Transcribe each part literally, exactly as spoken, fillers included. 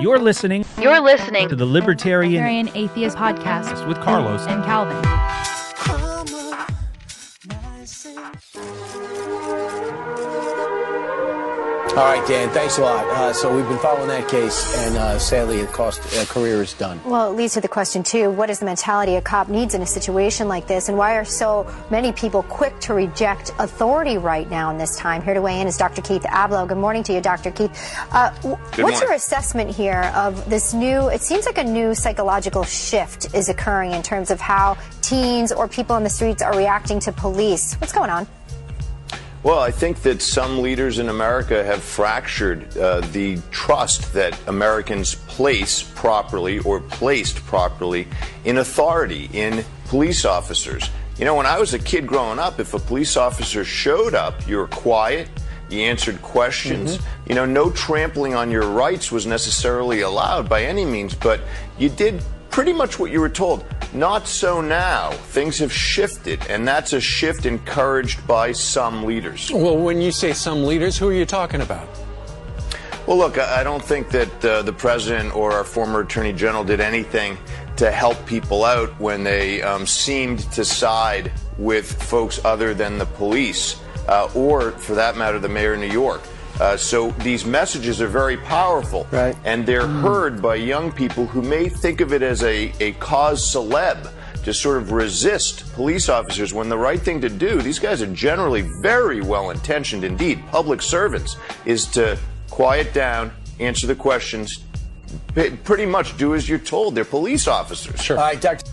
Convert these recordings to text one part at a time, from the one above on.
You're listening. You're listening to the Libertarian, Libertarian Atheist Podcast with Carlos and Calvin. All right, Dan, thanks a lot. Uh, so we've been following that case, and uh, sadly, it cost a career is done. Well, it leads to the question, too, what is the mentality a cop needs in a situation like this, and why are so many people quick to reject authority right now in this time? Here to weigh in is Doctor Keith Ablow. Good morning to you, Doctor Keith. Uh, what's morning. your assessment here of this new, it seems like a new psychological shift is occurring in terms of how teens or people on the streets are reacting to police? What's going on? Well, I think that some leaders in America have fractured uh, the trust that Americans place properly or placed properly in authority, in police officers. You know, when I was a kid growing up, if a police officer showed up, you were quiet, you answered questions. Mm-hmm. You know, no trampling on your rights was necessarily allowed by any means, but you did pretty much what you were told. Not so now. Things have shifted, and that's a shift encouraged by some leaders. Well, when you say some leaders, who are you talking about? Well, look, I don't think that uh, the president or our former attorney general did anything to help people out when they um, seemed to side with folks other than the police, uh, or, for that matter, the mayor of New York. Uh, so these messages are very powerful, right. And they're mm. heard by young people who may think of it as a, a cause celeb to sort of resist police officers when the right thing to do, these guys are generally very well-intentioned indeed, public servants, is to quiet down, answer the questions, pretty much do as you're told. They're police officers. Sure. All right, Doctor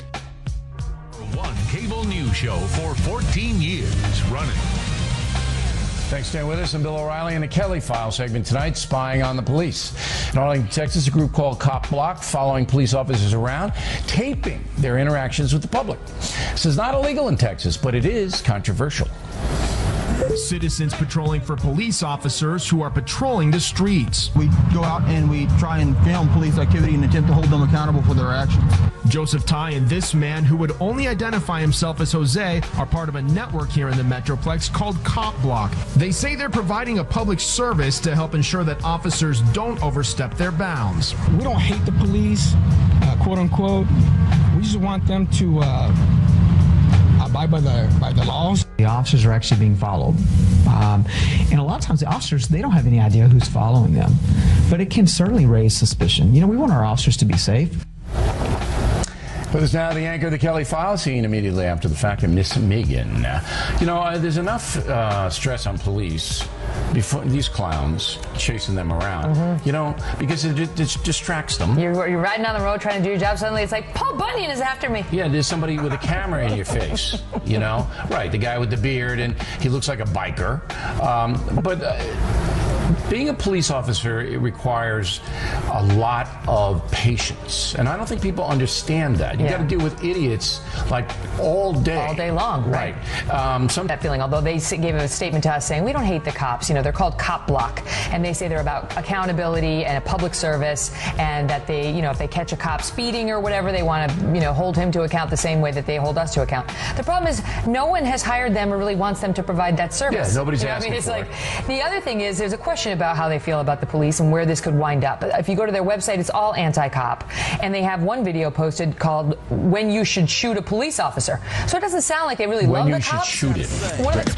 One cable news show for fourteen years running. Thanks for staying with us. I'm Bill O'Reilly in the Kelly File segment tonight, spying on the police. In Arlington, Texas, a group called Cop Block following police officers around, taping their interactions with the public. This is not illegal in Texas, but it is controversial. Citizens patrolling for police officers who are patrolling the streets. We go out and we try and film police activity and attempt to hold them accountable for their actions. Joseph Ty and this man, who would only identify himself as Jose, are part of a network here in the Metroplex called Cop Block. They say they're providing a public service to help ensure that officers don't overstep their bounds. We don't hate the police, uh, quote unquote. We just want them to uh, abide by the by the laws. The officers are actually being followed. Um, and a lot of times the officers, they don't have any idea who's following them. But it can certainly raise suspicion. You know, we want our officers to be safe. With us now, the anchor of the Kelly File, seen immediately after the fact of Miss Megan. You know, uh, there's enough uh, stress on police before these clowns chasing them around. Mm-hmm. You know, because it, it, it distracts them. You're, you're riding down the road trying to do your job. Suddenly, it's like Paul Bunyan is after me. Yeah, there's somebody with a camera in your face. You know, right? The guy with the beard, and he looks like a biker. Um, but. Uh, Being a police officer, it requires a lot of patience. And I don't think people understand that. You yeah. got to deal with idiots like all day. All day long, right. right. Um, some that feeling, although they gave a statement to us saying, we don't hate the cops. You know, they're called Cop Block. And they say they're about accountability and a public service. And that they, you know, if they catch a cop speeding or whatever, they want to, you know, hold him to account the same way that they hold us to account. The problem is no one has hired them or really wants them to provide that service. Yeah, nobody's you know asking I mean, it's for like, it. The other thing is there's a question about how they feel about the police and where this could wind up. If you go to their website, it's all anti-cop. And they have one video posted called When You Should Shoot a Police Officer. So it doesn't sound like they really when love the cops. When you should shoot it. What right.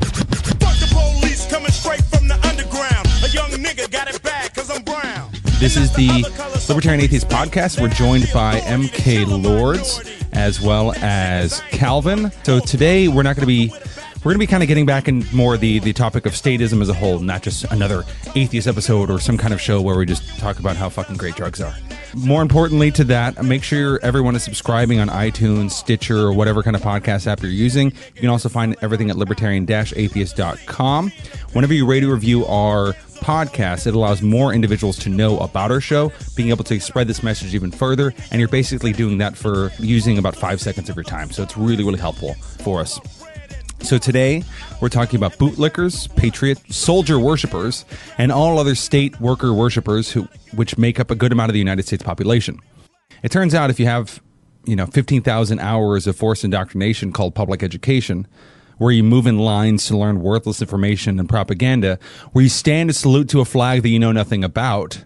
Fuck the police coming straight from the underground. A young nigga got it bad because I'm brown. This is the Libertarian Atheist Podcast. We're joined by M K Lords as well as Calvin. So today we're not going to be We're going to be kind of getting back in more the, the topic of statism as a whole, not just another atheist episode or some kind of show where we just talk about how fucking great drugs are. More importantly to that, make sure everyone is subscribing on iTunes, Stitcher, or whatever kind of podcast app you're using. You can also find everything at libertarian dash atheist dot com. Whenever you rate or review our podcast, it allows more individuals to know about our show, being able to spread this message even further, and you're basically doing that for using about five seconds of your time. So it's really, really helpful for us. So today, we're talking about bootlickers, patriot, soldier worshipers, and all other state worker worshipers who, which make up a good amount of the United States population. It turns out if you have, you know, fifteen thousand hours of forced indoctrination called public education, where you move in lines to learn worthless information and propaganda, where you stand to salute to a flag that you know nothing about,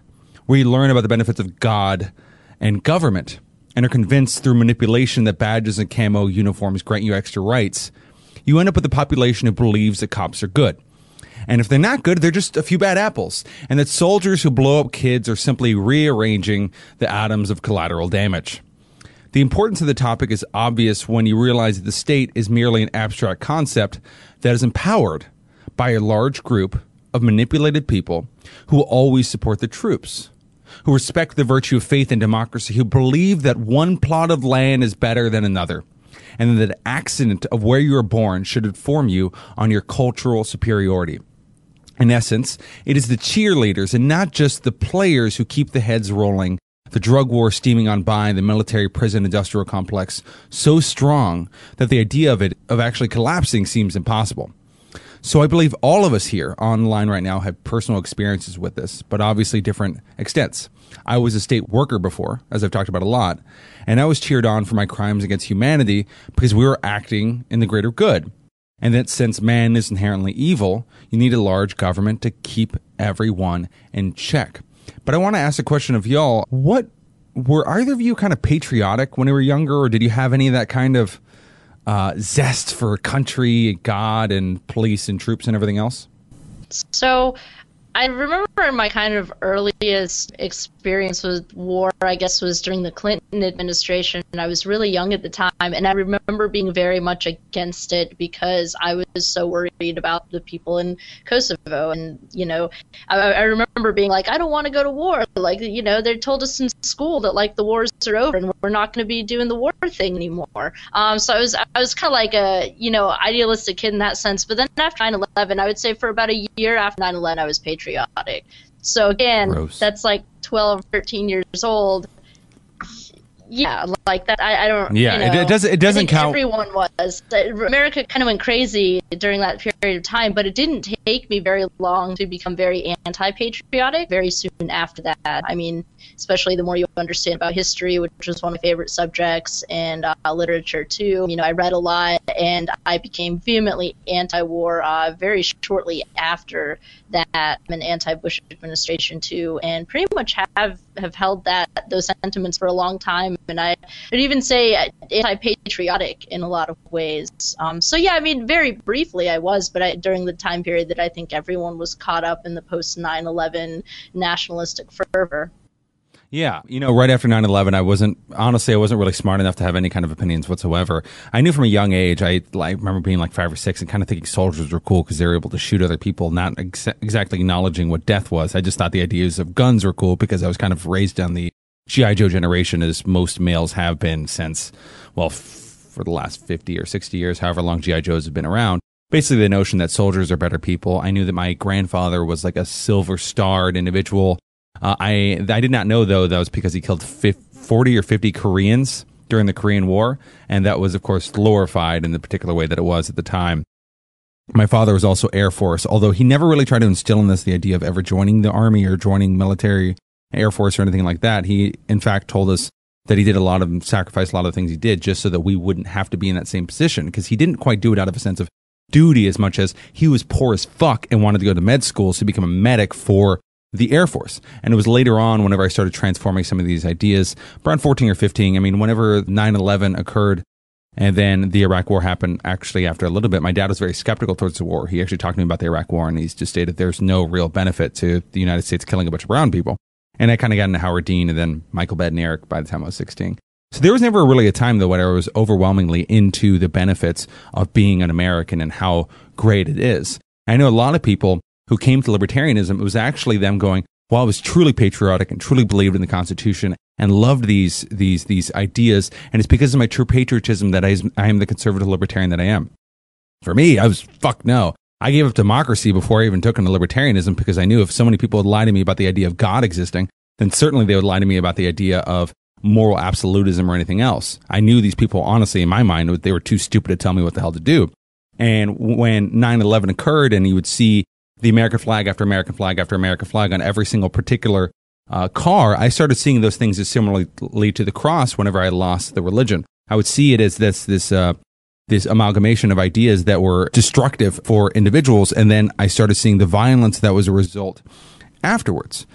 where you learn about the benefits of God and government and are convinced through manipulation that badges and camo uniforms grant you extra rights, you end up with a population who believes that cops are good. And if they're not good, they're just a few bad apples, and that soldiers who blow up kids are simply rearranging the atoms of collateral damage. The importance of the topic is obvious when you realize that the state is merely an abstract concept that is empowered by a large group of manipulated people who will always support the troops, who respect the virtue of faith and democracy, who believe that one plot of land is better than another, and that the accident of where you are born should inform you on your cultural superiority. In essence, it is the cheerleaders and not just the players who keep the heads rolling, the drug war steaming on by, the military prison industrial complex so strong that the idea of it, of actually collapsing, seems impossible. So I believe all of us here online right now have personal experiences with this, but obviously different extents. I was a state worker before, as I've talked about a lot, and I was cheered on for my crimes against humanity because we were acting in the greater good. And that since man is inherently evil, you need a large government to keep everyone in check. But I want to ask a question of y'all. What were either of you kind of patriotic when you were younger, or did you have any of that kind of uh, zest for country, God, and police and troops and everything else? So I remember my kind of earliest experience with war, I guess, was during the Clinton administration. I was really young at the time, and I remember being very much against it because I was so worried about the people in Kosovo. And, you know, I, I remember being like, I don't want to go to war. Like, you know, they told us in school that, like, the wars are over and we're not going to be doing the war thing anymore. Um, so I was, I was kind of like a, you know, idealistic kid in that sense. But then after nine eleven, I would say for about a year after nine eleven, I was patriotic. Patriotic. So again, Gross. That's like twelve, thirteen years old. Yeah, like that. I, I don't. Yeah, you know, it, it doesn't. It doesn't count. Everyone was. America kind of went crazy during that period of time, but it didn't take me very long to become very anti-patriotic. Very soon after that, I mean, especially the more you understand about history, which was one of my favorite subjects, and uh, literature too. You know, I read a lot, and I became vehemently anti-war uh, very shortly after that. I'm an anti-Bush administration too, and pretty much have have held that those sentiments for a long time. And I would even say anti-patriotic in a lot of ways. Um, so yeah, I mean, very briefly I was, but I, during the time period that I think everyone was caught up in the post nine eleven nationalistic fervor. Yeah, you know, right after nine eleven, I wasn't, honestly, I wasn't really smart enough to have any kind of opinions whatsoever. I knew from a young age, I like remember being like five or six and kind of thinking soldiers were cool because they were able to shoot other people, not ex- exactly acknowledging what death was. I just thought the ideas of guns were cool because I was kind of raised on the G I Joe generation, as most males have been since, well, f- for the last fifty or sixty years, however long G I Joes have been around. Basically, the notion that soldiers are better people. I knew that my grandfather was like a silver-starred individual. Uh, I I did not know, though, that was because he killed forty or fifty Koreans during the Korean War, and that was, of course, glorified in the particular way that it was at the time. My father was also Air Force, although he never really tried to instill in us the idea of ever joining the Army or joining military, Air Force, or anything like that. He, in fact, told us that he did a lot of, sacrificed a lot of things he did just so that we wouldn't have to be in that same position, because he didn't quite do it out of a sense of duty as much as he was poor as fuck and wanted to go to med school to become a medic for the Air Force. And it was later on, whenever I started transforming some of these ideas, around fourteen or fifteen, I mean, whenever nine eleven occurred and then the Iraq War happened, actually after a little bit, my dad was very skeptical towards the war. He actually talked to me about the Iraq War, and he's just stated there's no real benefit to the United States killing a bunch of brown people. And I kind of got into Howard Dean and then Michael Badnarik by the time I was sixteen. So there was never really a time, though, when I was overwhelmingly into the benefits of being an American and how great it is. I know a lot of people who came to libertarianism, it was actually them going, well, I was truly patriotic and truly believed in the Constitution and loved these these these ideas, and it's because of my true patriotism that I, I am the conservative libertarian that I am. For me, I was, fuck no. I gave up democracy before I even took into libertarianism because I knew if so many people would lie to me about the idea of God existing, then certainly they would lie to me about the idea of moral absolutism or anything else. I knew these people, honestly, in my mind, they were too stupid to tell me what the hell to do. And when nine eleven occurred and you would see the American flag after American flag after American flag on every single particular uh, car, I started seeing those things as similarly to the cross whenever I lost the religion. I would see it as this this uh, this amalgamation of ideas that were destructive for individuals, and then I started seeing the violence that was a result afterwards.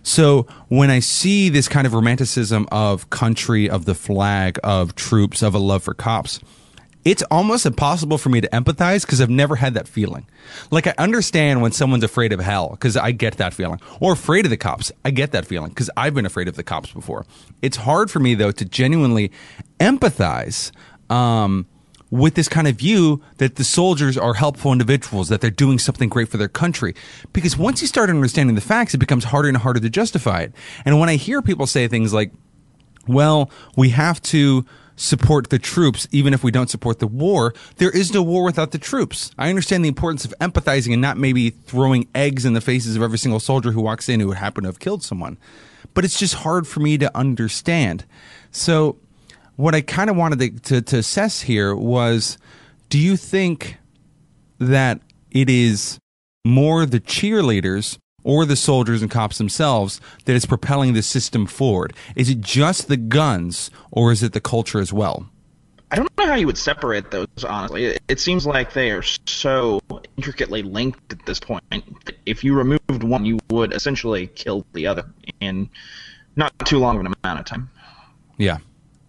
So when I see this kind of romanticism of country, of the flag, of troops, of a love for cops, it's almost impossible for me to empathize because I've never had that feeling. Like, I understand when someone's afraid of hell because I get that feeling, or afraid of the cops. I get that feeling because I've been afraid of the cops before. It's hard for me, though, to genuinely empathize um, with this kind of view that the soldiers are helpful individuals, that they're doing something great for their country. Because once you start understanding the facts, it becomes harder and harder to justify it. And when I hear people say things like, well, we have to support the troops even if we don't support the war, there is no war without the troops. I understand the importance of empathizing and not maybe throwing eggs in the faces of every single soldier who walks in who would happen to have killed someone. But it's just hard for me to understand. So what I kind of wanted to, to, to assess here was, do you think that it is more the cheerleaders or the soldiers and cops themselves that is propelling the system forward? Is it just the guns, or is it the culture as well? I don't know how you would separate those, honestly. It, it seems like they are so intricately linked at this point. If you removed one, you would essentially kill the other in not too long of an amount of time. Yeah.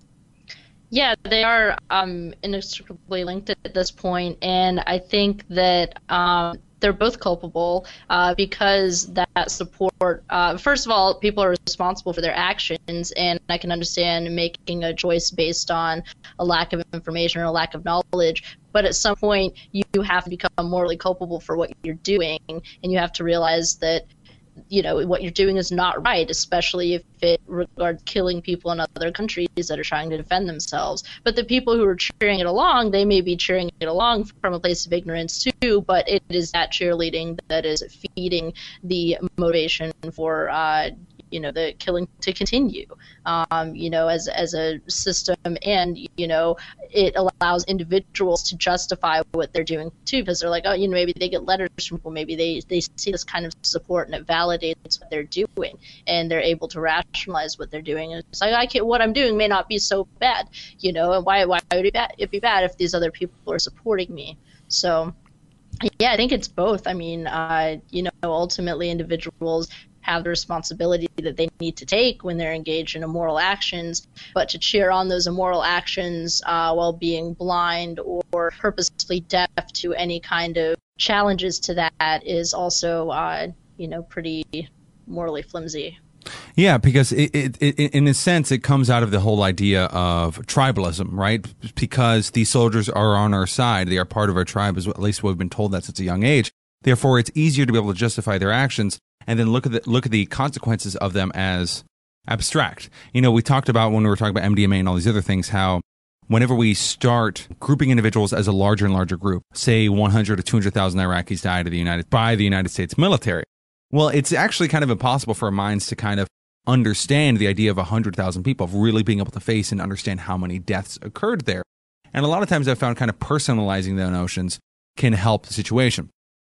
Yeah, they are um, inextricably linked at this point, and I think that um, they're both culpable uh, because that support, uh, first of all, people are responsible for their actions, and I can understand making a choice based on a lack of information or a lack of knowledge, but at some point you have to become morally culpable for what you're doing, and you have to realize that, you know, what you're doing is not right, especially if it regards killing people in other countries that are trying to defend themselves. But the people who are cheering it along, they may be cheering it along from a place of ignorance too, but it is that cheerleading that is feeding the motivation for, uh, you know, the killing to continue, um, you know, as as a system. And, you know, it allows individuals to justify what they're doing too, because they're like, oh, you know, maybe they get letters from people, maybe they, they see this kind of support and it validates what they're doing, and they're able to rationalize what they're doing. And it's like, I can't, what I'm doing may not be so bad, you know, and why, why would it be bad, it be bad if these other people are supporting me? So, yeah, I think it's both. I mean, uh, you know, ultimately individuals have the responsibility that they need to take when they're engaged in immoral actions, but to cheer on those immoral actions uh, while being blind or purposely deaf to any kind of challenges to that is also, uh, you know, pretty morally flimsy. Yeah, because it, it, it, in a sense, it comes out of the whole idea of tribalism, right? Because these soldiers are on our side. They are part of our tribe, at least we've been told that since a young age. Therefore, it's easier to be able to justify their actions and then look at the, look at the consequences of them as abstract. You know, we talked about when we were talking about M D M A and all these other things, how whenever we start grouping individuals as a larger and larger group, say one hundred to two hundred thousand Iraqis died of the United, by the United States military. Well, it's actually kind of impossible for our minds to kind of understand the idea of one hundred thousand people, of really being able to face and understand how many deaths occurred there. And a lot of times I've found kind of personalizing the notions can help the situation.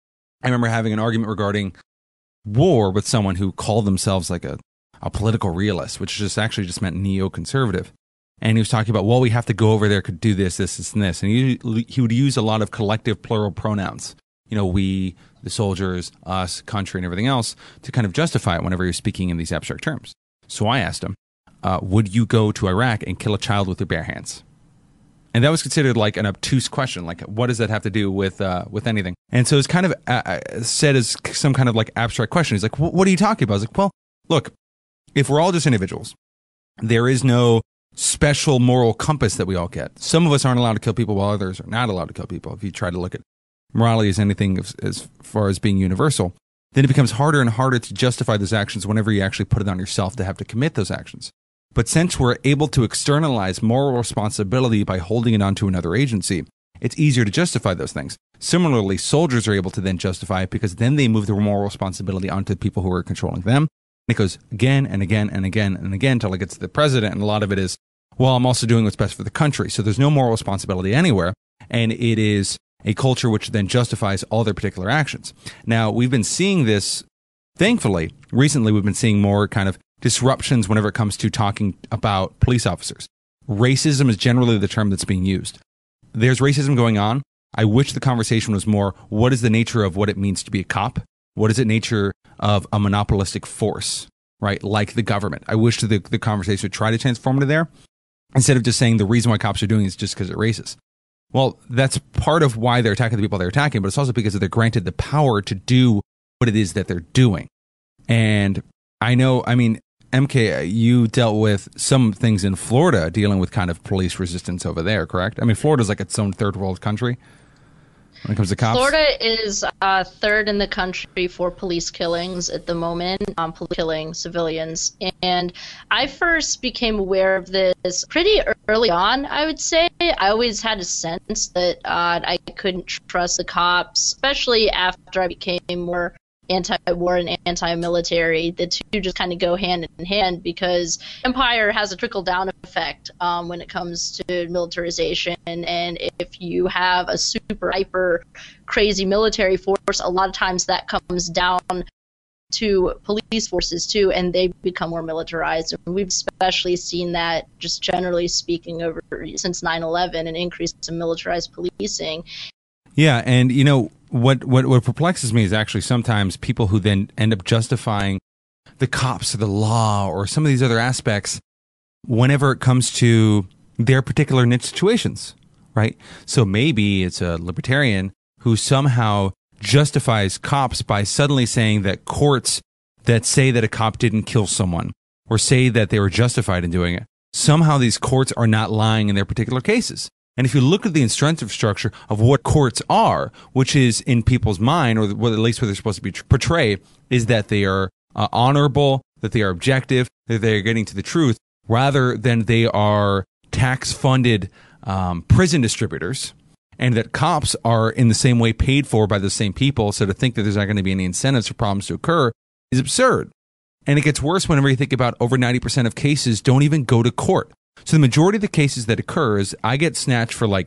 I remember having an argument regarding war with someone who called themselves like a, a political realist, which just actually just meant neoconservative. And he was talking about, well, we have to go over there, could do this, this, this, and this. And he, he would use a lot of collective plural pronouns. You know, we, the soldiers, us, country, and everything else, to kind of justify it whenever you're speaking in these abstract terms. So I asked him, uh, would you go to Iraq and kill a child with your bare hands? And that was considered like an obtuse question. Like, what does that have to do with uh, with anything? And so it's kind of uh, said as some kind of like abstract question. He's like, what are you talking about? I was like, well, look, if we're all just individuals, there is no special moral compass that we all get. Some of us aren't allowed to kill people while others are not allowed to kill people. If you try to look at morality as anything as, as far as being universal, then it becomes harder and harder to justify those actions whenever you actually put it on yourself to have to commit those actions. But since we're able to externalize moral responsibility by holding it onto another agency, it's easier to justify those things. Similarly, soldiers are able to then justify it because then they move the moral responsibility onto the people who are controlling them. And it goes again and again and again and again until it gets to the president. And a lot of it is, well, I'm also doing what's best for the country. So there's no moral responsibility anywhere. And it is a culture which then justifies all their particular actions. Now, we've been seeing this, thankfully, recently we've been seeing more kind of disruptions whenever it comes to talking about police officers. Racism is generally the term that's being used. There's racism going on. I wish the conversation was more, what is the nature of what it means to be a cop? What is the nature of a monopolistic force, right? Like the government. I wish the, the conversation would try to transform to there instead of just saying the reason why cops are doing it is just because they're racist. Well, that's part of why they're attacking the people they're attacking, but it's also because they're granted the power to do what it is that they're doing. And I know, I mean, M K, you dealt with some things in Florida dealing with kind of police resistance over there, correct? I mean, Florida's like its own third world country when it comes to cops. Florida is uh, third in the country for police killings at the moment, um, police killing civilians. And I first became aware of this pretty early on, I would say. I always had a sense that uh, I couldn't trust the cops, especially after I became more anti-war and anti-military. The two just kind of go hand in hand because empire has a trickle-down effect um, when it comes to militarization. And if you have a super hyper crazy military force, a lot of times that comes down to police forces too, and they become more militarized. And we've especially seen that, just generally speaking, over since nine eleven, an increase in militarized policing. Yeah, and you know, what, what what perplexes me is actually sometimes people who then end up justifying the cops or the law or some of these other aspects whenever it comes to their particular niche situations, right? So maybe it's a libertarian who somehow justifies cops by suddenly saying that courts that say that a cop didn't kill someone or say that they were justified in doing it, somehow these courts are not lying in their particular cases. And if you look at the incentive structure of what courts are, which is in people's mind, or what, at least what they're supposed to be portray, is that they are uh, honorable, that they are objective, that they are getting to the truth, rather than they are tax-funded um, prison distributors, and that cops are in the same way paid for by the same people. So to think that there's not going to be any incentives for problems to occur is absurd. And it gets worse whenever you think about over ninety percent of cases don't even go to court. So the majority of the cases that occur is I get snatched for, like,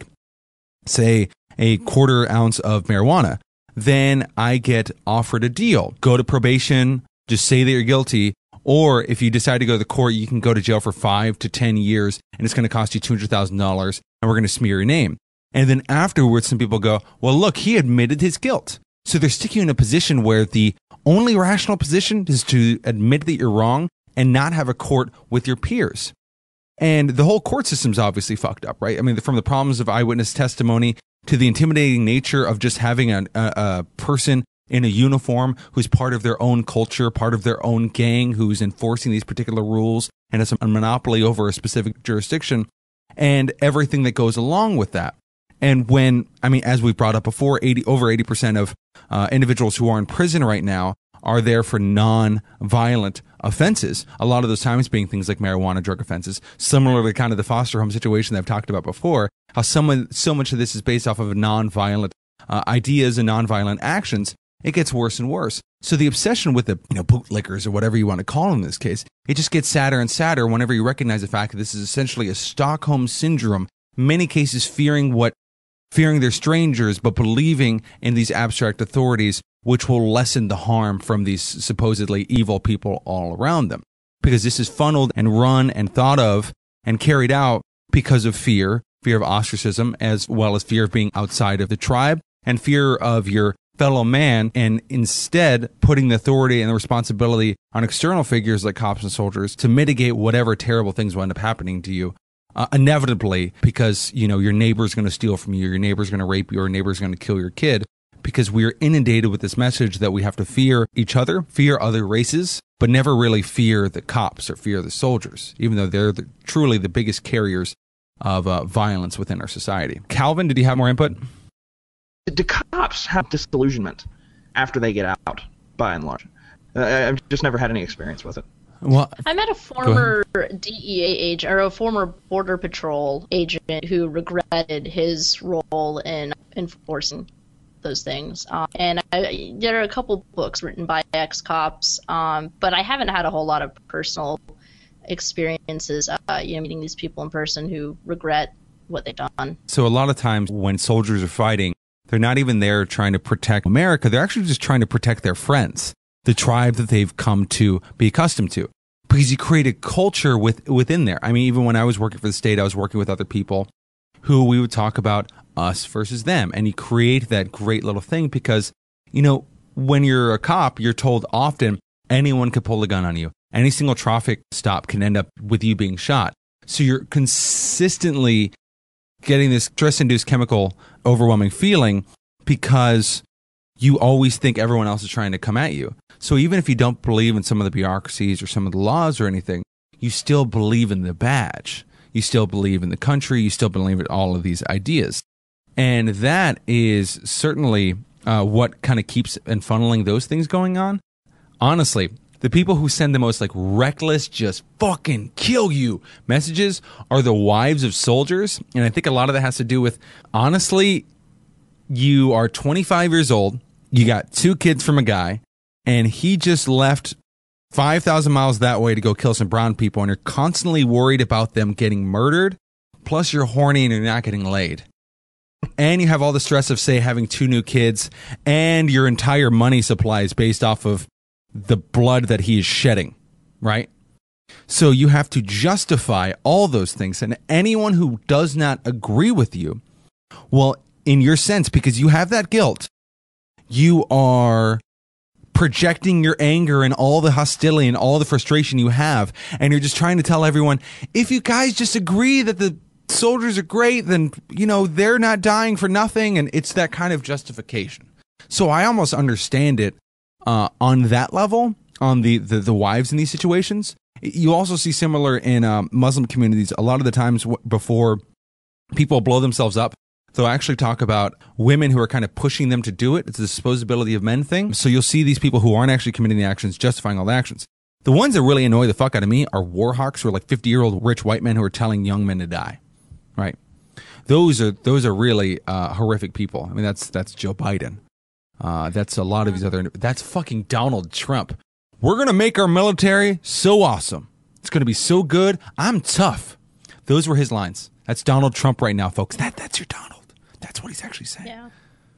say, a quarter ounce of marijuana. Then I get offered a deal. Go to probation, just say that you're guilty. Or if you decide to go to the court, you can go to jail for five to ten years, and it's going to cost you two hundred thousand dollars, and we're going to smear your name. And then afterwards, some people go, well, look, he admitted his guilt. So they're sticking you in a position where the only rational position is to admit that you're wrong and not have a court with your peers. And the whole court system's obviously fucked up, right? I mean, from the problems of eyewitness testimony to the intimidating nature of just having a, a, a person in a uniform who's part of their own culture, part of their own gang, who's enforcing these particular rules and has a monopoly over a specific jurisdiction, and everything that goes along with that. And when, I mean, as we brought up before, eighty over eighty percent of uh, individuals who are in prison right now are there for non-violent offenses, a lot of those times being things like marijuana drug offenses, similarly kind of the foster home situation that I've talked about before, how someone, so much of this is based off of non-violent uh, ideas and non-violent actions. It gets worse and worse. So the obsession with the, you know, bootlickers or whatever you want to call them in this case, it just gets sadder and sadder whenever you recognize the fact that this is essentially a Stockholm syndrome, many cases fearing what, fearing they're strangers, but believing in these abstract authorities, which will lessen the harm from these supposedly evil people all around them. Because this is funneled and run and thought of and carried out because of fear, fear of ostracism, as well as fear of being outside of the tribe, and fear of your fellow man, and instead putting the authority and the responsibility on external figures like cops and soldiers to mitigate whatever terrible things will end up happening to you. Uh, inevitably, because, you know, your neighbor's going to steal from you, your neighbor's going to rape you, or your neighbor's going to kill your kid, because we are inundated with this message that we have to fear each other, fear other races, but never really fear the cops or fear the soldiers, even though they're the, truly the biggest carriers of uh, violence within our society. Calvin, did you have more input? Do cops have disillusionment after they get out, by and large? Uh, I've just never had any experience with it. Well, I met a former D E A agent, or a former Border Patrol agent, who regretted his role in enforcing those things. Um, and I, there are a couple books written by ex-cops, um, but I haven't had a whole lot of personal experiences, uh, you know, meeting these people in person who regret what they've done. So a lot of times when soldiers are fighting, they're not even there trying to protect America. They're actually just trying to protect their friends, the tribe that they've come to be accustomed to. Because you create a culture with, within there. I mean, even when I was working for the state, I was working with other people who we would talk about us versus them. And you create that great little thing because, you know, when you're a cop, you're told often anyone could pull a gun on you. Any single traffic stop can end up with you being shot. So you're consistently getting this stress-induced chemical overwhelming feeling because you always think everyone else is trying to come at you. So even if you don't believe in some of the bureaucracies or some of the laws or anything, you still believe in the badge. You still believe in the country. You still believe in all of these ideas. And that is certainly uh, what kind of keeps and funneling those things going on. Honestly, the people who send the most like reckless, just fucking kill you messages are the wives of soldiers. And I think a lot of that has to do with, honestly, you are twenty-five years old. You got two kids from a guy, and he just left five thousand miles that way to go kill some brown people, and you're constantly worried about them getting murdered, plus you're horny and you're not getting laid. And you have all the stress of, say, having two new kids, and your entire money supply is based off of the blood that he is shedding, right? So you have to justify all those things, and anyone who does not agree with you, well, in your sense, because you have that guilt, you are projecting your anger and all the hostility and all the frustration you have. And you're just trying to tell everyone, if you guys just agree that the soldiers are great, then, you know, they're not dying for nothing. And it's that kind of justification. So I almost understand it uh, on that level, on the, the, the wives in these situations. You also see similar in um, Muslim communities. A lot of the times w- before people blow themselves up, they'll actually talk about women who are kind of pushing them to do it. It's a disposability of men thing. So you'll see these people who aren't actually committing the actions justifying all the actions. The ones that really annoy the fuck out of me are war hawks, who are like fifty-year-old rich white men who are telling young men to die. Right? Those are those are really uh, horrific people. I mean, that's that's Joe Biden. Uh, that's a lot of these other. That's fucking Donald Trump. We're gonna make our military so awesome. It's gonna be so good. I'm tough. Those were his lines. That's Donald Trump right now, folks. That that's your Donald. That's what he's actually saying. Yeah.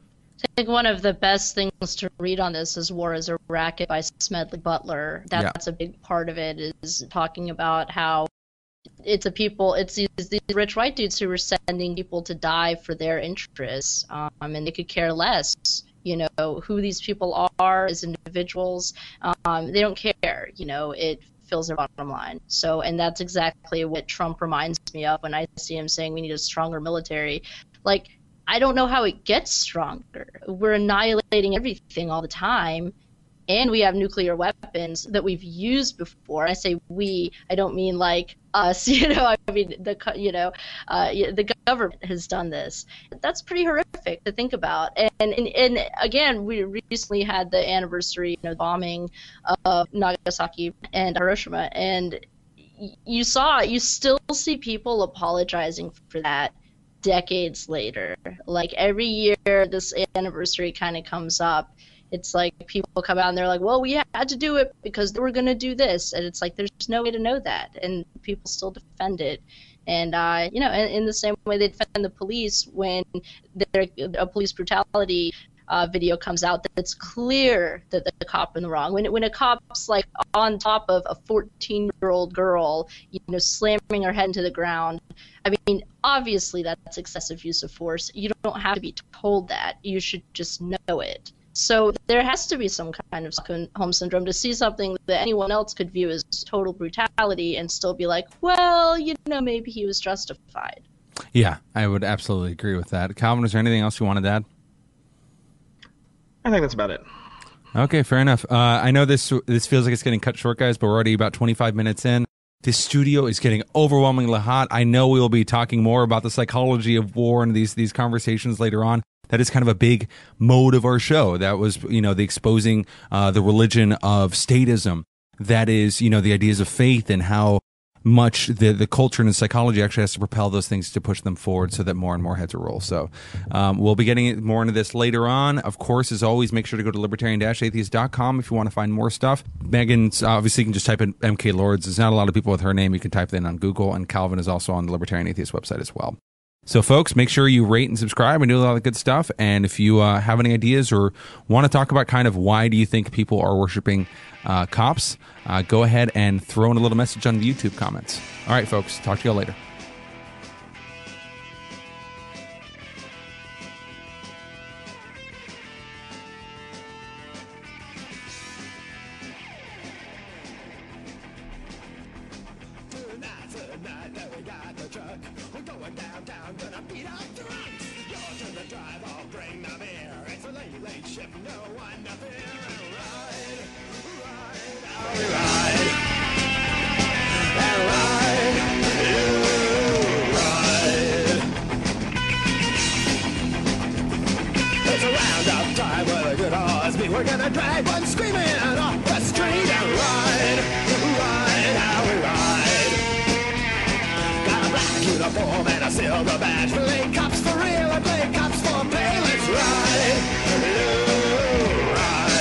I think one of the best things to read on this is War is a Racket by Smedley Butler. That's yeah. a big part of it, is talking about how it's a people, it's these, these rich white dudes who are sending people to die for their interests, um, and they could care less, you know, who these people are as individuals. Um, they don't care, you know, it fills their bottom line. So, and that's exactly what Trump reminds me of when I see him saying we need a stronger military. Like, I don't know how it gets stronger. We're annihilating everything all the time, and we have nuclear weapons that we've used before. I say we, I don't mean like us, you know, I mean, the, you know, uh, the government has done this. That's pretty horrific to think about. And, and, and again, we recently had the anniversary, you know, bombing of Nagasaki and Hiroshima, and you saw, you still see people apologizing for that decades later. Like every year this anniversary kind of comes up, it's like people come out and they're like, well, we had to do it because they were going to do this, and it's like there's no way to know that, and people still defend it. And uh you know, in, in the same way they defend the police when there a police brutality uh video comes out that's clear that the cop in the wrong, when when a cop's like on top of a fourteen year old girl, you know, slamming her head into the ground. I mean, obviously that's excessive use of force. You don't have to be told that. You should just know it. So there has to be some kind of Stockholm syndrome to see something that anyone else could view as total brutality and still be like, well, you know, maybe he was justified. Yeah, I would absolutely agree with that. Calvin, is there anything else you wanted to add? I think that's about it. Okay, fair enough. Uh, I know this this feels like it's getting cut short, guys, but we're already about twenty-five minutes in. This studio is getting overwhelmingly hot. I know we will be talking more about the psychology of war and these these conversations later on. That is kind of a big mode of our show. That was, you know, the exposing uh, the religion of statism. That is, you know, the ideas of faith and how much the, the culture and the psychology actually has to propel those things to push them forward so that more and more heads will roll. So um, we'll be getting more into this later on. Of course, as always, make sure to go to libertarian dash atheist dot com if you want to find more stuff. Megan's, obviously, you can just type in M K Lords. There's not a lot of people with her name. You can type that in on Google. And Calvin is also on the Libertarian Atheist website as well. So, folks, make sure you rate and subscribe and do all the good stuff. And if you uh, have any ideas or want to talk about kind of why do you think people are worshiping uh, cops, uh, go ahead and throw in a little message on the YouTube comments. All right, folks, talk to you all later. we got the truck. We're going downtown, gonna beat up drunks. You're to the drive, I'll bring the beer. It's a late, late shift, no one to fear. And ride, ride, how we ride. And ride, you ride. It's a roundup time with a good horse. We're gonna drag one screaming off the street and ride, ride, how we ride. Got a black uniform and a silver badge. Play cops for real and play cops for pay. Let's ride, you ride.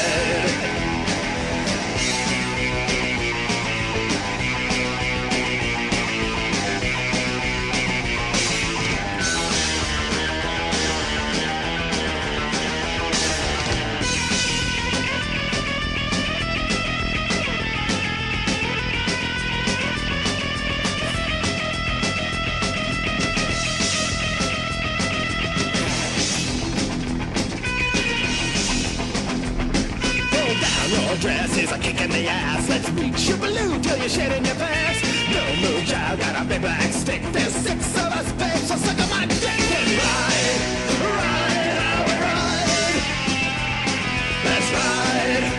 Your dress is a kick in the ass. Let's reach your balloon till you're shedding your pants. No move, child, got a big black stick. There's six of us, babe, so suck on my dick and ride, ride, how we ride. Let's ride.